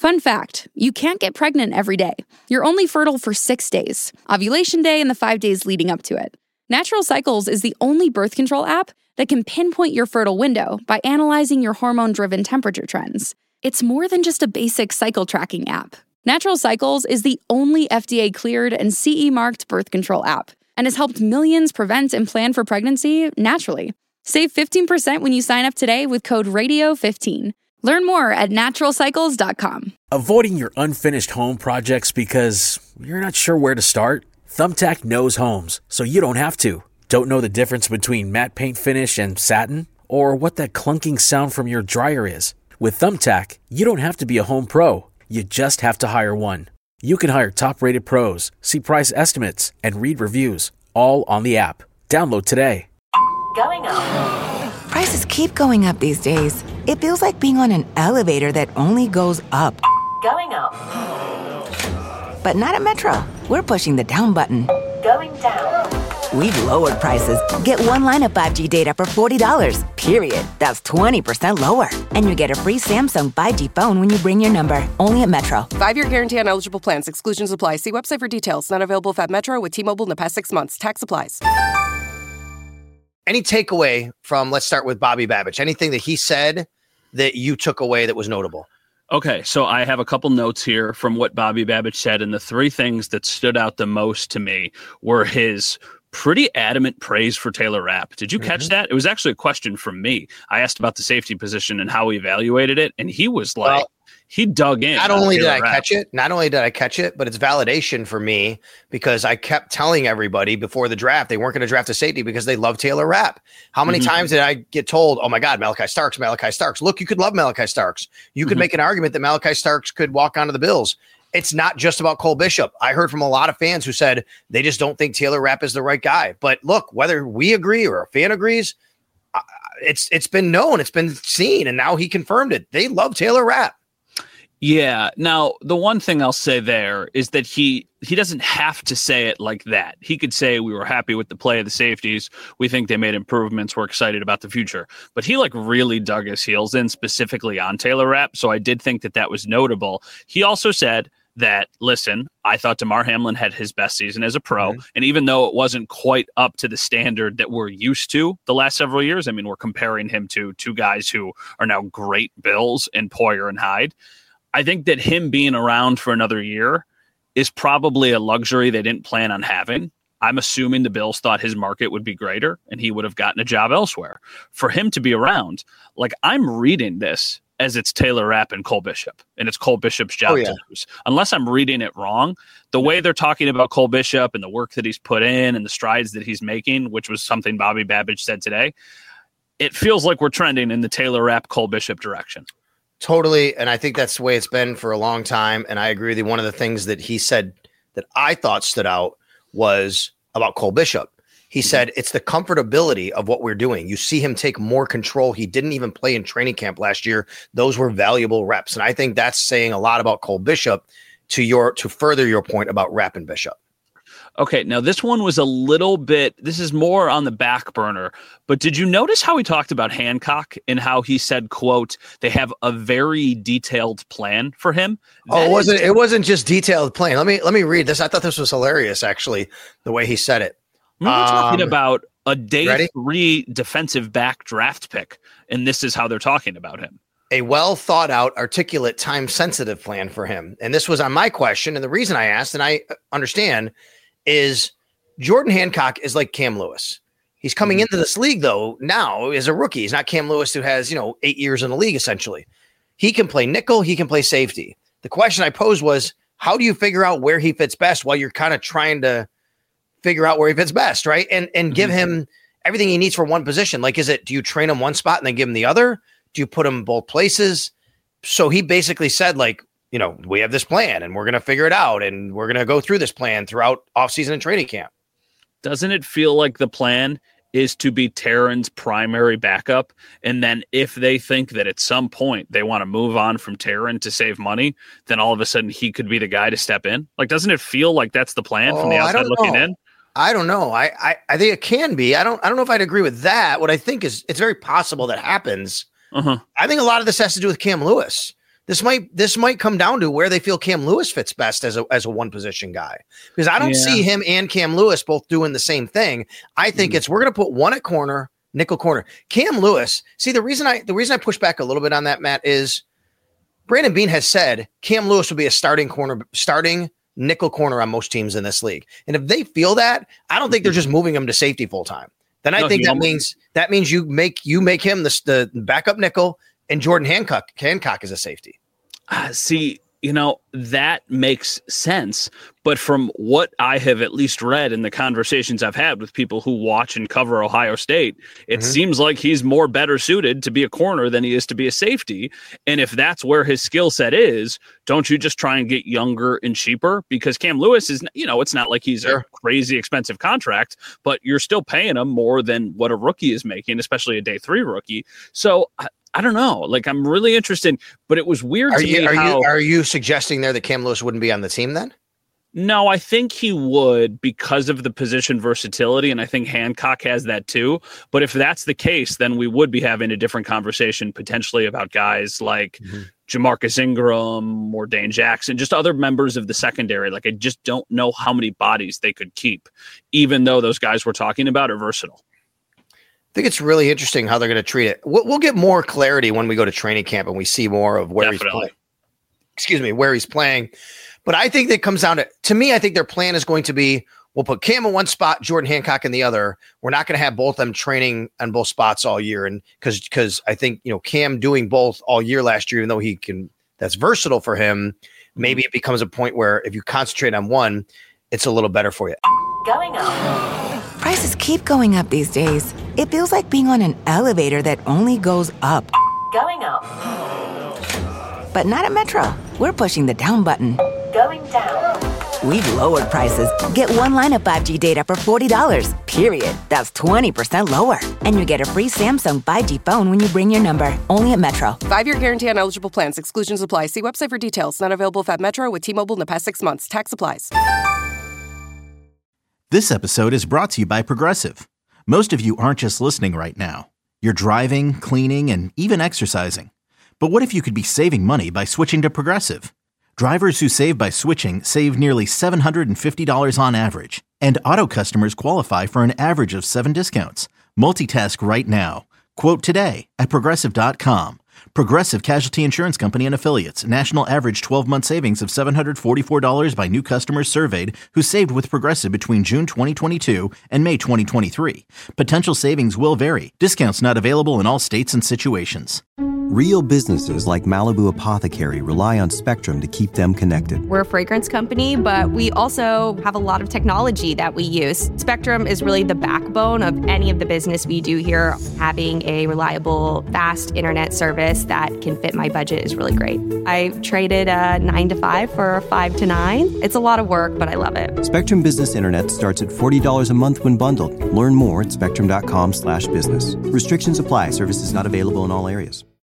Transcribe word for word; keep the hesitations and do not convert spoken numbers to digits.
Fun fact, you can't get pregnant every day. You're only fertile for six days, ovulation day and the five days leading up to it. Natural Cycles is the only birth control app that can pinpoint your fertile window by analyzing your hormone-driven temperature trends. It's more than just a basic cycle tracking app. Natural Cycles is the only F D A-cleared and C E-marked birth control app and has helped millions prevent and plan for pregnancy naturally. Save fifteen percent when you sign up today with code radio fifteen. Learn more at natural cycles dot com. Avoiding your unfinished home projects because you're not sure where to start? Thumbtack knows homes, so you don't have to. Don't know the difference between matte paint finish and satin? Or what that clunking sound from your dryer is? With Thumbtack, you don't have to be a home pro. You just have to hire one. You can hire top-rated pros, see price estimates, and read reviews, all on the app. Download today. Going up. Prices keep going up these days. It feels like being on an elevator that only goes up. Going up. But not at Metro. We're pushing the down button. Going down. We've lowered prices. Get one line of five G data for forty dollars, period. That's twenty percent lower. And you get a free Samsung five G phone when you bring your number. Only at Metro. Five-year guarantee on eligible plans. Exclusions apply. See website for details. Not available if at Metro with T-Mobile in the past six months. Tax applies. Any takeaway from, let's start with Bobby Babich, anything that he said that you took away that was notable? Okay, so I have a couple notes here from what Bobby Babich said, and the three things that stood out the most to me were his pretty adamant praise for Taylor Rapp. Did you mm-hmm. catch that? It was actually a question from me. I asked about the safety position and how he evaluated it, and he was like, well, he dug in. Not only did I Rapp. catch it, not only did I catch it, but it's validation for me because I kept telling everybody before the draft they weren't going to draft a safety because they love Taylor Rapp. How many mm-hmm. times did I get told, oh my God, Malachi Starks, Malachi Starks. Look, you could love Malachi Starks. You could mm-hmm. make an argument that Malachi Starks could walk onto the Bills. It's not just about Cole Bishop. I heard from a lot of fans who said they just don't think Taylor Rapp is the right guy. But look, whether we agree or a fan agrees, uh, it's it's been known, it's been seen, and now he confirmed it. They love Taylor Rapp. Yeah. Now, the one thing I'll say there is that he he doesn't have to say it like that. He could say we were happy with the play of the safeties. We think they made improvements. We're excited about the future. But he like really dug his heels in specifically on Taylor Rapp. So I did think that that was notable. He also said that, listen, I thought DeMar Hamlin had his best season as a pro. Mm-hmm. And even though it wasn't quite up to the standard that we're used to the last several years, I mean, we're comparing him to two guys who are now great Bills in Poyer and Hyde. I think that him being around for another year is probably a luxury they didn't plan on having. I'm assuming the Bills thought his market would be greater and he would have gotten a job elsewhere. For him to be around, like I'm reading this as it's Taylor Rapp and Cole Bishop, and it's Cole Bishop's job oh, yeah. to lose. Unless I'm reading it wrong, the way they're talking about Cole Bishop and the work that he's put in and the strides that he's making, which was something Bobby Babich said today, it feels like we're trending in the Taylor Rapp, Cole Bishop direction. Totally. And I think that's the way it's been for a long time. And I agree with you. One of the things that he said that I thought stood out was about Cole Bishop. He mm-hmm. said it's the comfortability of what we're doing. You see him take more control. He didn't even play in training camp last year. Those were valuable reps. And I think that's saying a lot about Cole Bishop to your to further your point about Rapp and Bishop. Okay, now this one was a little bit, this is more on the back burner, but did you notice how he talked about Hancock and how he said, quote, they have a very detailed plan for him? That oh, it wasn't, is- it wasn't just detailed plan. Let me, let me read this. I thought this was hilarious, actually, the way he said it. We're um, talking about a day ready? three defensive back draft pick, and this is how they're talking about him. A well thought out, articulate, time sensitive plan for him. And this was on my question. And the reason I asked, and I understand, is Jordan Hancock is like Cam Lewis. He's coming into this league, though, now as a rookie. He's not Cam Lewis, who has, you know, eight years in the league, essentially. He can play nickel. He can play safety. The question I posed was, how do you figure out where he fits best while you're kind of trying to figure out where he fits best, right? And and mm-hmm. give him everything he needs for one position. Like, is it, do you train him one spot and then give him the other? Do you put him in both places? So he basically said, like, you know, we have this plan and we're going to figure it out and we're going to go through this plan throughout offseason and training camp. Doesn't it feel like the plan is to be Taron's primary backup? And then if they think that at some point they want to move on from Taron to save money, then all of a sudden he could be the guy to step in? Like, doesn't it feel like that's the plan oh, from the outside looking in? I don't know. I, I, I think it can be. I don't I don't know if I'd agree with that. What I think is it's very possible that happens. Uh-huh. I think a lot of this has to do with Cam Lewis. This this might this might come down to where they feel Cam Lewis fits best as a as a one position guy, because I don't yeah. see him and Cam Lewis both doing the same thing. I think mm. it's we're going to put one at corner, nickel corner. Cam Lewis. See, the reason I the reason I push back a little bit on that, Matt, is Brandon Beane has said Cam Lewis will be a starting corner, starting nickel corner on most teams in this league. And if they feel that, I don't think they're just moving him to safety full time. Then I no, think that almost- means that means you make you make him the, the backup nickel, and Jordan Hancock Hancock is a safety. Uh, see, you know, that makes sense. But from what I have at least read in the conversations I've had with people who watch and cover Ohio State, it mm-hmm. seems like he's more better suited to be a corner than he is to be a safety. And if that's where his skill set is, don't you just try and get younger and cheaper? Because Cam Lewis is, you know, it's not like he's sure. a crazy expensive contract, but you're still paying him more than what a rookie is making, especially a day three rookie. So I, I don't know. Like, I'm really interested, but it was weird are to you, me are how, you are you suggesting there that Cam Lewis wouldn't be on the team then? No, I think he would because of the position versatility, and I think Hancock has that too. But if that's the case, then we would be having a different conversation potentially about guys like mm-hmm. Jamarcus Ingram or Dane Jackson, just other members of the secondary. Like, I just don't know how many bodies they could keep, even though those guys we're talking about are versatile. I think it's really interesting how they're going to treat it. We'll, we'll get more clarity when we go to training camp and we see more of where Definitely. he's playing. Excuse me, where he's playing. But I think that comes down to, to me, I think their plan is going to be, we'll put Cam in one spot, Jordan Hancock in the other. We're not going to have both of them training on both spots all year. And because, because I think, you know, Cam doing both all year last year, even though he can, that's versatile for him, maybe it becomes a point where if you concentrate on one, it's a little better for you. Going up. Prices keep going up these days. It feels like being on an elevator that only goes up. Going up. But not at Metro. We're pushing the down button. Going down. We've lowered prices. Get one line of five G data for forty dollars, period. That's twenty percent lower. And you get a free Samsung five G phone when you bring your number. Only at Metro. Five-year guarantee on eligible plans. Exclusions apply. See website for details. Not available if at Metro with T-Mobile in the past six months. Tax applies. This episode is brought to you by Progressive. Most of you aren't just listening right now. You're driving, cleaning, and even exercising. But what if you could be saving money by switching to Progressive? Drivers who save by switching save nearly seven hundred fifty dollars on average. And auto customers qualify for an average of seven discounts. Multitask right now. Quote today at Progressive dot com. Progressive Casualty Insurance Company and Affiliates. National average twelve-month savings of seven hundred forty-four dollars by new customers surveyed who saved with Progressive between June twenty twenty-two and May twenty twenty-three. Potential savings will vary. Discounts not available in all states and situations. Real businesses like Malibu Apothecary rely on Spectrum to keep them connected. We're a fragrance company, but we also have a lot of technology that we use. Spectrum is really the backbone of any of the business we do here. Having a reliable, fast internet service that can fit my budget is really great. I traded a nine to five for a five to nine. It's a lot of work, but I love it. Spectrum Business Internet starts at forty dollars a month when bundled. Learn more at spectrum dot com slash business. Restrictions apply. Services not available in all areas.